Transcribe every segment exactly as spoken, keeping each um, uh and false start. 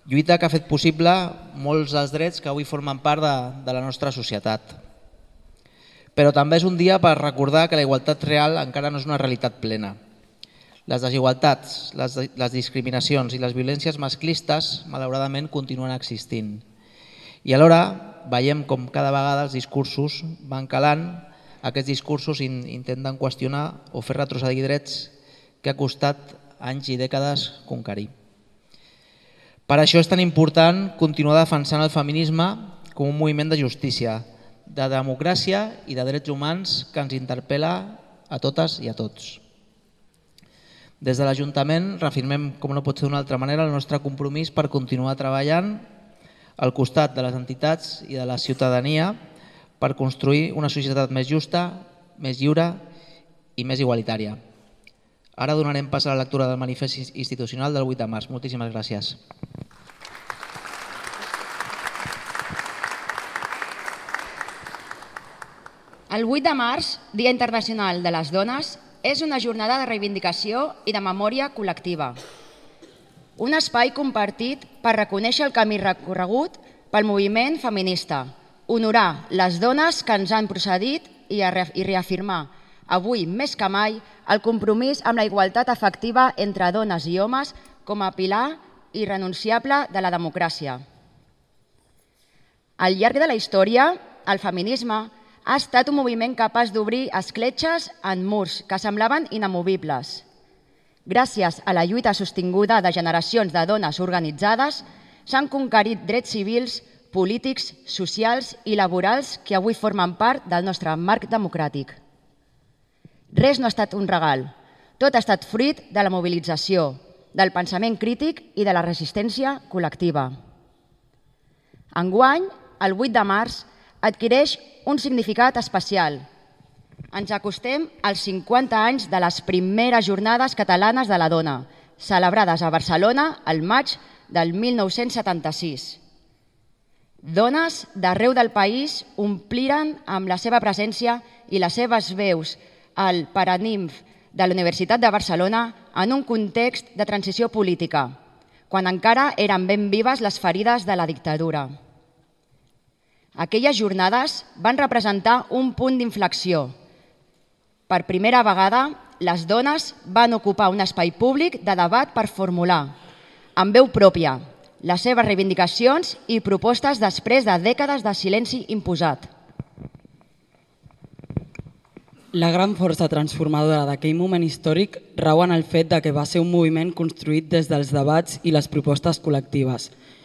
Lluita que ha fet possible molts dels drets que avui formen part de, de la nostra societat. Però també és un dia per recordar que la igualtat real encara no és una realitat plena. Les desigualtats, les, les discriminacions i les violències masclistes, malauradament, continuen existint. I alhora veiem com cada vegada els discursos van calant, aquests discursos intenten qüestionar o fer retrocedir drets que ha costat anys i dècades conquerir. Per això és tan important continuar defensant el feminisme com un moviment de justícia, de democràcia i de drets humans que ens interpel·la a totes i a tots. Des de l'Ajuntament reafirmem, com no pot ser d'una altra manera, el nostre compromís per continuar treballant al costat de les entitats i de la ciutadania per construir una societat més justa, més lliure i més igualitària. Ara donarem pas a la lectura del manifest institucional del vuit de març. Moltíssimes gràcies. El vuit de març, Dia Internacional de les Dones, és una jornada de reivindicació i de memòria col·lectiva. Un espai compartit per reconèixer el camí recorregut pel moviment feminista, honorar les dones que ens han precedit i reafirmar, avui més que mai, el compromís amb la igualtat efectiva entre dones i homes com a pilar irrenunciable de la democràcia. Al llarg de la història, el feminisme ha estat un moviment capaç d'obrir escletxes en murs que semblaven inamovibles. Gràcies a la lluita sostinguda de generacions de dones organitzades, s'han conquerit drets civils, polítics, socials i laborals que avui formen part del nostre marc democràtic. Res no ha estat un regal, tot ha estat fruit de la mobilització, del pensament crític i de la resistència col·lectiva. Enguany, el vuit de març, adquireix un significat especial. Ens acostem als cinquanta anys de les primeres jornades catalanes de la dona, celebrades a Barcelona el maig del mil nou-cents setanta-sis. Dones d'arreu del país ompliren amb la seva presència i les seves veus el Paranimf de la Universitat de Barcelona en un context de transició política, quan encara eren ben vives les ferides de la dictadura. Aquelles jornades van representar un punt d'inflexió. Per primera vegada, les dones van ocupar un espai públic de debat per formular, amb veu pròpia, les seves reivindicacions i propostes després de dècades de silenci imposat. La gran força transformadora d'aquell moment històric rau en el fet de que va ser un moviment construït des dels debats i les propostes col·lectives,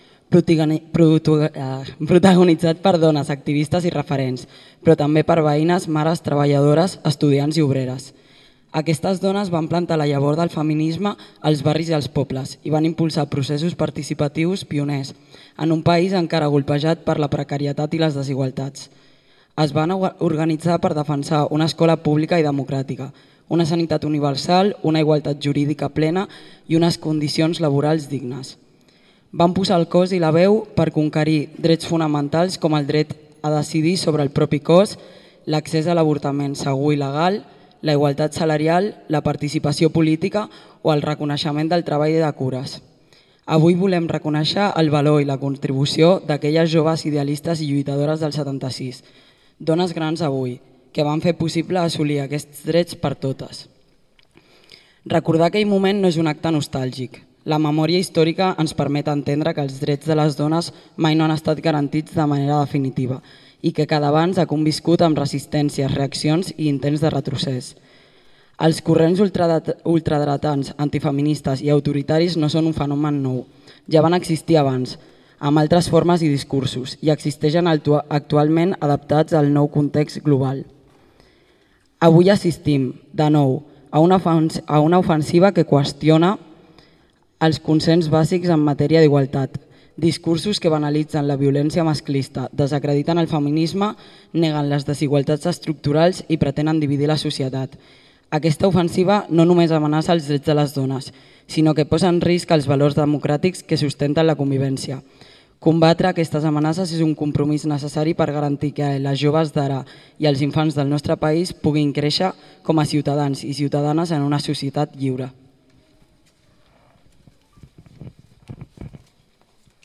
protagonitzat per dones, activistes i referents, però també per veïnes, mares, treballadores, estudiants i obreres. Aquestes dones van plantar la llavor del feminisme als barris i als pobles i van impulsar processos participatius pioners en un país encara golpejat per la precarietat i les desigualtats. Es van organitzar per defensar una escola pública i democràtica, una sanitat universal, una igualtat jurídica plena i unes condicions laborals dignes. Van posar el cos i la veu per conquerir drets fonamentals com el dret a decidir sobre el propi cos, l'accés a l'avortament segur i legal, la igualtat salarial, la participació política o el reconeixement del treball de cures. Avui volem reconèixer el valor i la contribució d'aquelles joves idealistes i lluitadores del setanta-sis, dones grans avui, que van fer possible assolir aquests drets per totes. Recordar aquell moment no és un acte nostàlgic. La memòria històrica ens permet entendre que els drets de les dones mai no han estat garantits de manera definitiva i que cada abans ha conviscut amb resistències, reaccions i intents de retrocés. Els corrents ultradretans, antifeministes i autoritaris no són un fenomen nou. Ja van existir abans, amb altres formes i discursos, i existeixen actualment adaptats al nou context global. Avui assistim, de nou, a una ofensiva que qüestiona els consens bàsics en matèria d'igualtat, discursos que banalitzen la violència masclista, desacrediten el feminisme, neguen les desigualtats estructurals i pretenen dividir la societat. Aquesta ofensiva no només amenaça els drets de les dones, sinó que posa en risc els valors democràtics que sustenten la convivència. Combatre aquestes amenaces és un compromís necessari per garantir que les joves d'ara i els infants del nostre país puguin créixer com a ciutadans i ciutadanes en una societat lliure.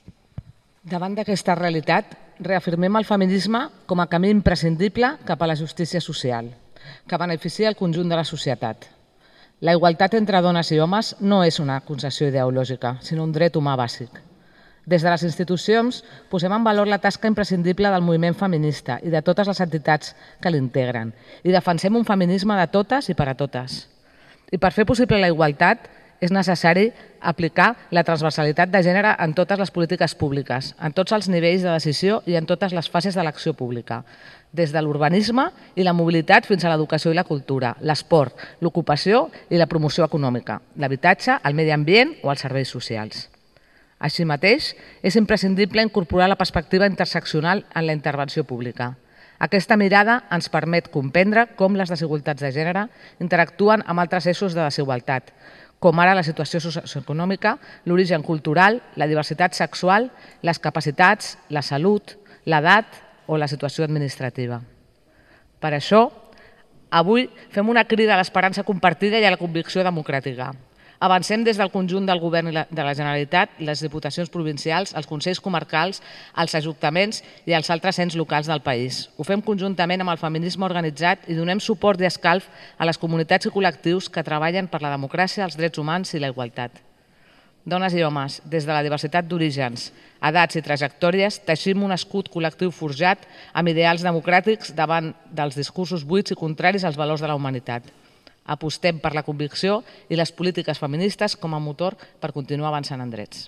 Davant d'aquesta realitat, reafirmem el feminisme com a camí imprescindible cap a la justícia social, que beneficia el conjunt de la societat. La igualtat entre dones i homes no és una concessió ideològica, sinó un dret humà bàsic. Des de les institucions posem en valor la tasca imprescindible del moviment feminista i de totes les entitats que l'integren i defensem un feminisme de totes i per a totes. I per fer possible la igualtat és necessari aplicar la transversalitat de gènere en totes les polítiques públiques, en tots els nivells de decisió i en totes les fases de l'acció pública, des de l'urbanisme i la mobilitat fins a l'educació i la cultura, l'esport, l'ocupació i la promoció econòmica, l'habitatge, el medi ambient o els serveis socials. Així mateix, és imprescindible incorporar la perspectiva interseccional en la intervenció pública. Aquesta mirada ens permet comprendre com les desigualtats de gènere interactuen amb altres eixos de desigualtat, com ara la situació socioeconòmica, l'origen cultural, la diversitat sexual, les capacitats, la salut, l'edat o la situació administrativa. Per això, avui fem una crida a l'esperança compartida i a la convicció democràtica. Avancem des del conjunt del govern de la Generalitat, les diputacions provincials, els consells comarcals, els ajuntaments i els altres ens locals del país. Ho fem conjuntament amb el feminisme organitzat i donem suport i escalf a les comunitats i col·lectius que treballen per la democràcia, els drets humans i la igualtat. Dones i homes, des de la diversitat d'orígens, edats i trajectòries, teixim un escut col·lectiu forjat amb ideals democràtics davant dels discursos buits i contraris als valors de la humanitat. Apostem per la convicció i les polítiques feministes com a motor per continuar avançant en drets.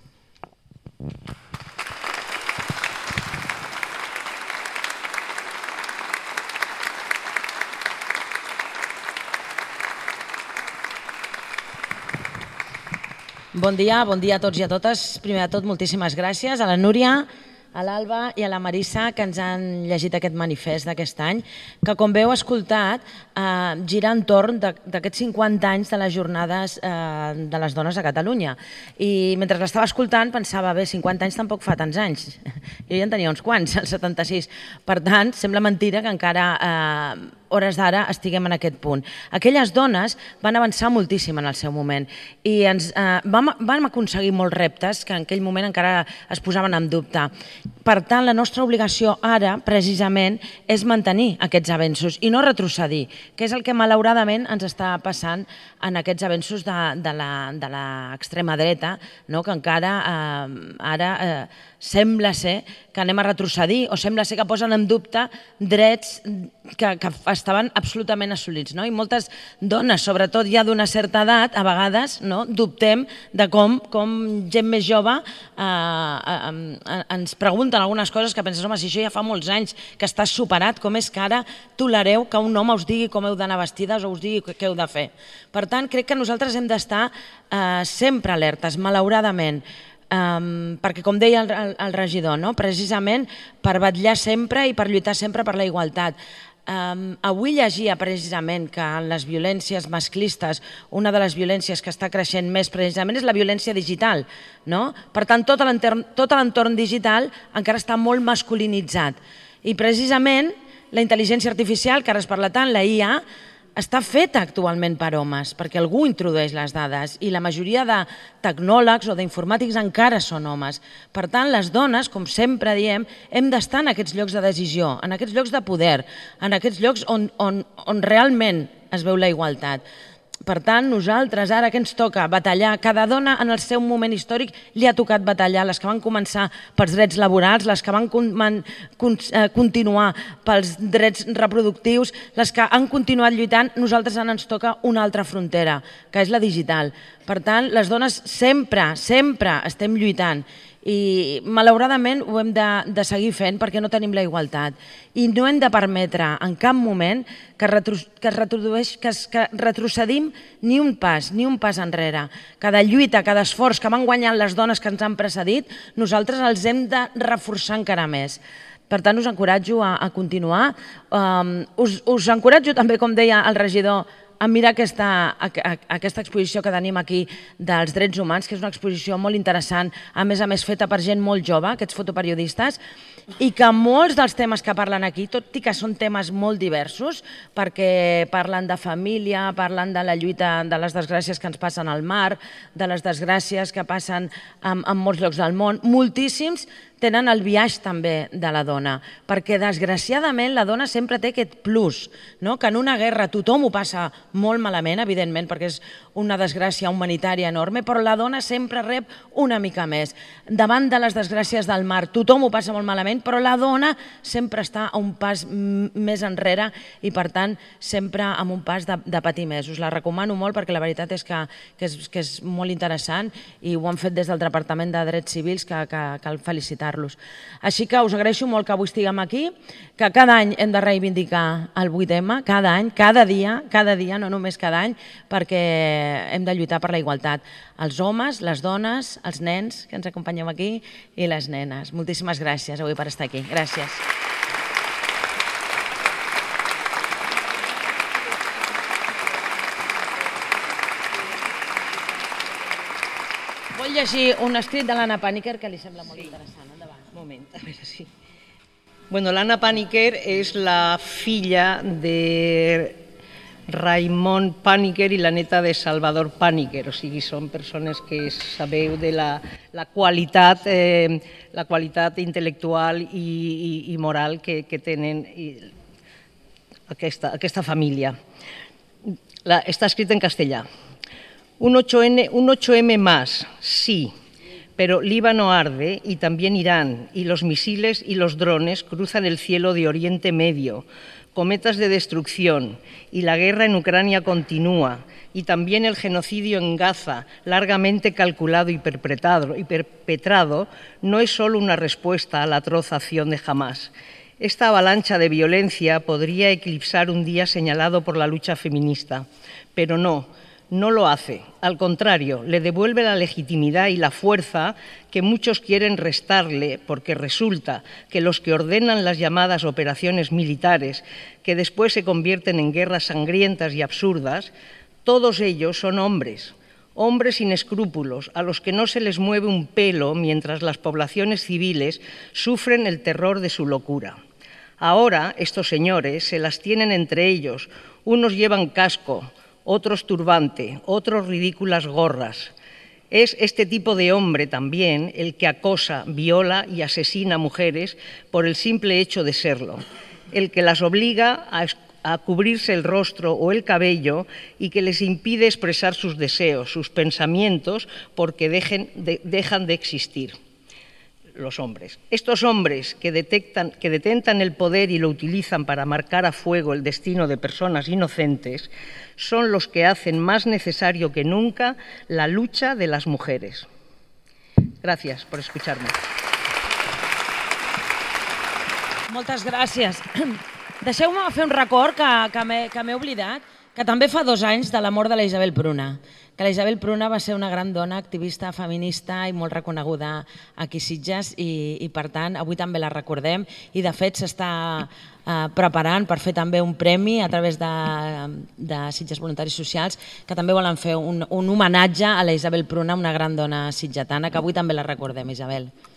Bon dia, bon dia a tots i a totes. Primer de tot, moltíssimes gràcies a la Núria, a l'Alba i a la Marissa, que ens han llegit aquest manifest d'aquest any, que, com bé heu escoltat, eh, gira entorn d'aquests cinquanta anys de les jornades eh, de les dones a Catalunya. I mentre l'estava escoltant pensava, bé, cinquanta anys tampoc fa tants anys. Jo ja en tenia uns quants, el setanta-sis. Per tant, sembla mentira que encara, eh, hores d'ara, estiguem en aquest punt. Aquelles dones van avançar moltíssim en el seu moment i ens, eh, vam, vam aconseguir molts reptes que en aquell moment encara es posaven en dubte. Per tant, la nostra obligació ara, precisament, és mantenir aquests avenços i no retrocedir, que és el que malauradament ens està passant en aquests avenços de, de l'extrema dreta, no? Que encara eh, ara eh, sembla ser que anem a retrocedir o sembla ser que posen en dubte drets que, que estaven absolutament assolits. No? I moltes dones, sobretot ja d'una certa edat, a vegades no? dubtem de com, com gent més jove eh, eh, ens pregunten algunes coses que penses, home, si això ja fa molts anys que està superat, com és que ara tolereu que un home us digui com heu d'anar vestides o us digui què heu de fer. Per tant, crec que nosaltres hem d'estar eh, sempre alertes, malauradament, Um, perquè, com deia el, el, el regidor, no? Precisament per vetllar sempre i per lluitar sempre per la igualtat. Um, avui llegia precisament que en les violències masclistes una de les violències que està creixent més precisament és la violència digital. No? Per tant, tot l'entorn digital encara està molt masculinitzat. I precisament la intel·ligència artificial, que ara es parla tant, la I A, està feta actualment per homes, perquè algú introdueix les dades i la majoria de tecnòlegs o d'informàtics encara són homes. Per tant, les dones, com sempre diem, hem d'estar en aquests llocs de decisió, en aquests llocs de poder, en aquests llocs on, on, on realment es veu la igualtat. Per tant, nosaltres ara que ens toca batallar, cada dona en el seu moment històric li ha tocat batallar, les que van començar pels drets laborals, les que van continuar pels drets reproductius, les que han continuat lluitant, nosaltres ara ens toca una altra frontera, que és la digital. Per tant, les dones sempre, sempre estem lluitant i malauradament ho hem de, de seguir fent perquè no tenim la igualtat i no hem de permetre en cap moment que, retro, que, es retrodueix, que, es, que retrocedim ni un pas, ni un pas enrere. Cada lluita, cada esforç que van guanyant les dones que ens han precedit, nosaltres els hem de reforçar encara més. Per tant, us encoratjo a, a continuar. Um, us, us encoratjo també, com deia el regidor, a mirar aquesta, aquesta exposició que tenim aquí dels drets humans, que és una exposició molt interessant, a més a més feta per gent molt jove, aquests fotoperiodistes, i que molts dels temes que parlen aquí, tot i que són temes molt diversos, perquè parlen de família, parlen de la lluita, de les desgràcies que ens passen al mar, de les desgràcies que passen en, en molts llocs del món, moltíssims tenen el biaix també de la dona, perquè desgraciadament la dona sempre té aquest plus, que en una guerra tothom ho passa molt malament, evidentment, perquè és una desgràcia humanitària enorme, però la dona sempre rep una mica més. Davant de les desgràcies del mar tothom ho passa molt malament, però la dona sempre està a un pas més enrere i, per tant, sempre amb un pas de patir més. Us la recomano molt perquè la veritat és que és molt interessant i ho han fet des del Departament de Drets Civils, que cal felicitar-los. Així que us agraeixo molt que avui estiguem aquí, que cada any hem de reivindicar el vuit eme, cada any, cada dia, cada dia, no només cada any, perquè hem de lluitar per la igualtat. Els homes, les dones, els nens que ens acompanyeu aquí i les nenes. Moltíssimes gràcies avui per estar aquí. Gràcies. Vull llegir un escrit de l'Anna Paniker que li sembla molt interessant. Endavant, un moment, a veure si... Bueno, l'Anna Paniker és la filla de Raimon Paniker i la neta de Salvador Paniker, o sigui, són persones que sabeu de la qualitat la qualitat intel·lectual i moral que tenen aquesta família. Està escrit en castellà. Un ocho eme más, sí, pero Líbano arde y también Irán, y los misiles y los drones cruzan el cielo de Oriente Medio, cometas de destrucción, y la guerra en Ucrania continúa, y también el genocidio en Gaza, largamente calculado y perpetrado, y perpetrado, no es solo una respuesta a la atroz acción de Hamás. Esta avalancha de violencia podría eclipsar un día señalado por la lucha feminista, pero no. No lo hace, al contrario, le devuelve la legitimidad y la fuerza que muchos quieren restarle, porque resulta que los que ordenan las llamadas operaciones militares, que después se convierten en guerras sangrientas y absurdas, todos ellos son hombres, hombres sin escrúpulos, a los que no se les mueve un pelo mientras las poblaciones civiles sufren el terror de su locura. Ahora, estos señores se las tienen entre ellos, unos llevan casco, otros turbante, otros ridículas gorras. Es este tipo de hombre también el que acosa, viola y asesina a mujeres por el simple hecho de serlo, el que las obliga a, a cubrirse el rostro o el cabello y que les impide expresar sus deseos, sus pensamientos, porque dejen de, dejan de existir. Los hombres. Estos hombres que, detectan, que detentan el poder y lo utilizan para marcar a fuego el destino de personas inocentes son los que hacen más necesario que nunca la lucha de las mujeres. Gracias por escucharme. Moltes gràcies. Deixeu-me fer un record que m'he oblidat, que també fa dos anys de la mort de la Isabel Pruna, que la Isabel Pruna va ser una gran dona activista feminista i molt reconeguda aquí a Sitges i, per tant, avui també la recordem i, de fet, s'està preparant per fer també un premi a través de Sitges Voluntaris Socials, que també volen fer un homenatge a la Isabel Pruna, una gran dona sitgetana, que avui també la recordem, Isabel.